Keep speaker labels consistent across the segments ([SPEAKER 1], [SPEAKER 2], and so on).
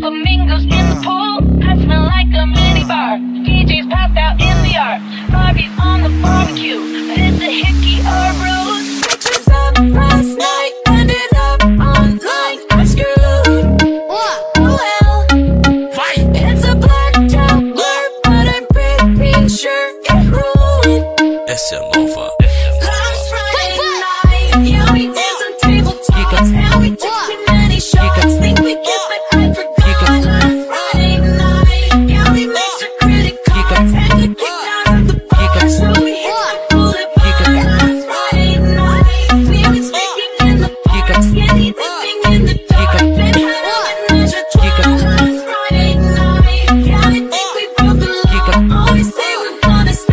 [SPEAKER 1] flamingos in the pool. I smell like a minibar. DJ's passed out in the yard. Barbie's on the barbecue. It's a hickey or bruise. Pictures of last night ended up online. I'm screwed. Well, it's a blacked out blur, but I'm pretty sure it ruined.
[SPEAKER 2] Essa é nova.
[SPEAKER 1] Last Friday night, yeah, we did some table talks. And we took too many shots. Think we kissed, but I forgot. Last Friday night, yeah, we mixed our credit cards. Had to kick out of the bar, so we hit the boulevard. Last Friday night, we were speaking in the park, skinny dipping in the dark. Been having a ninja talk. Last Friday night, yeah, I think we broke the law. Always say we're gonna stop.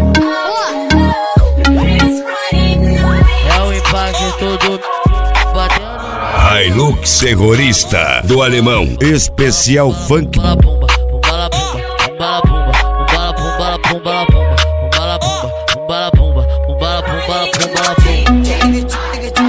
[SPEAKER 2] É o impacto do batendo.
[SPEAKER 3] Hilux Terrorista do Alemão. Especial Funk.
[SPEAKER 2] Bala pumba, bala pumba, bala pumba, bala pumba, bala pumba, bala pumba, bala pumba, bala pumba, bala pumba.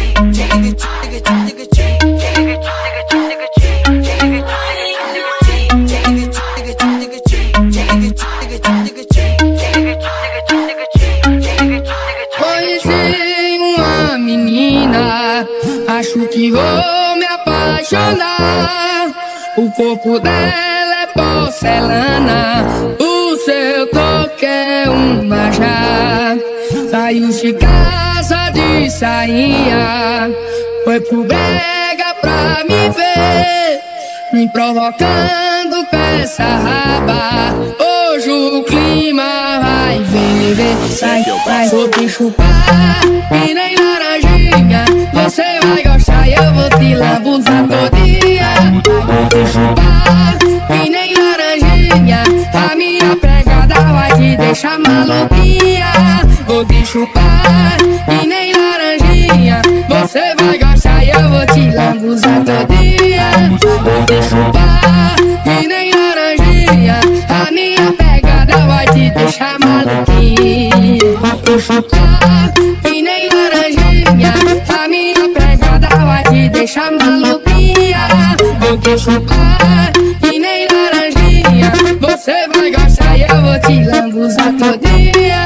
[SPEAKER 4] Conheci uma menina, acho que vou me apaixonar. O corpo dela é porcelana, o seu toque é uma já. Saiu de casa de sainha, foi pro brega pra me ver, me provocando com essa raba. Hoje o clima vai ferver. Sai, vai, vou te chupar e nem laranjinha. Você vai gostar e eu vou te lambuzar todinha. Vou te chupar e nem laranjinha. A minha pegada vai te deixar maluquinha. Vou te chupar e nem laranjinha. Você vai gostar e eu vou te lambuzar todinha. Vou te chupar e nem laranjinha. A minha pegada vai te deixar maluquinha. Vou te chupar e nem laranjinha. A minha pegada vai te deixar maluquinha. Vou te chupar e nem laranjinha. Você vai gostar e eu vou te lambuzar todinha.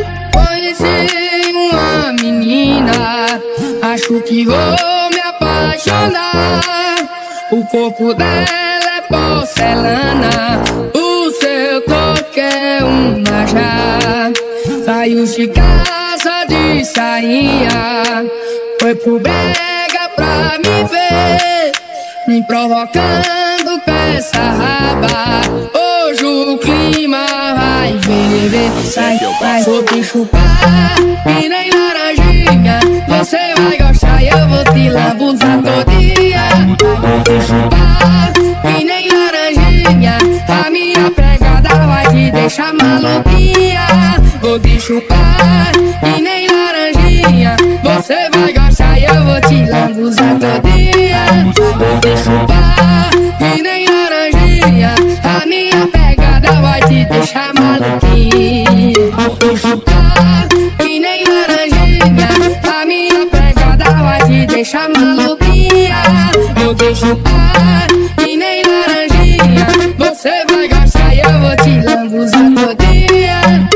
[SPEAKER 4] Conheci uma menina, acho que vou me apaixonar. O corpo dela é porcelana, o seu toque é uma já. Saiu de casa de sainha, foi pro brega pra me ver, me provocando com essa raba. Hoje o clima vai ferver. Sai, vai, vou te chupar e nem laranjinha. Você vai gostar e eu vou te lambuzar todinha. Vou te chupar e nem laranjinha. A minha pegada vai te deixar maluquinha. Vou te chupar e nem laranjinha. Você vai gostar e eu vou te lambuzar todinha. Vou te chupar e nem laranjinha. A minha pegada vai te deixar maluquinha. Vou te chupar e nem laranjinha. A minha pegada vai te deixar maluquinha. Vou te chupar e nem laranjinha. Você vai gostar e eu vou te lambuzar todinha.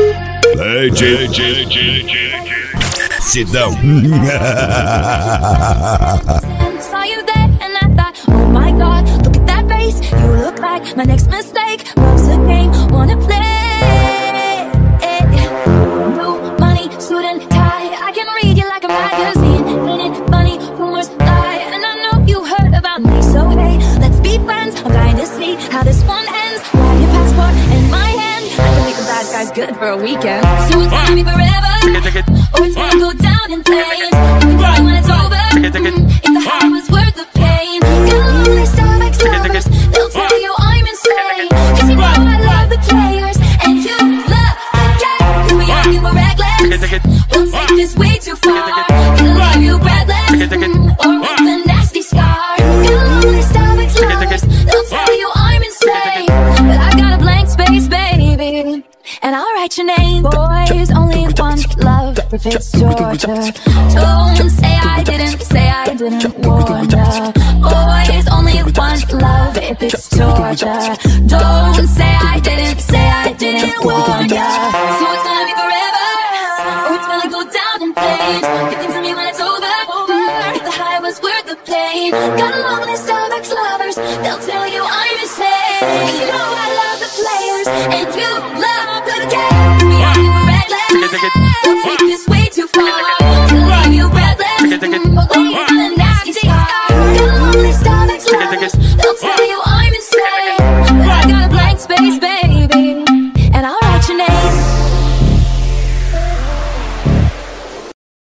[SPEAKER 3] Sidão.
[SPEAKER 1] Saw you there and I thought, oh my god, look at that face. You look like my next mistake. What's the game? Wanna play? Blue money, suit and tie. I can read you like a magazine. Ain't it funny? Rumors lie. And I know you heard about me. So hey, let's be friends. I'm dying to see how this one ends. Grab your passport in my hand. I can make a bad guy's good for a weekend. So it's gonna be forever, or it's gonna go down in flames. You can tell me when it's over, if the high was worth the pain. Got a lonely Starbucks lovers, they'll tell you I'm insane. Cause you know I love the players, and you love the game. Cause we young and we're reckless, we'll take this way too far. It'll leave you breathless, or with a nasty scar. Got a lonely Starbucks lovers, they'll tell you I'm insane. But I got a blank space, baby, and I'll write your name. Boys only want love if it's torture. Don't say I didn't warn ya. Boys only want love life, it's torture. Don't say I didn't warn ya. So it's gonna be forever, or it's gonna go down in flames. You can tell me when it's over. The high was worth the pain. Got a long list of ex-lovers, they'll tell you I'm insane. You know I love the players, and you love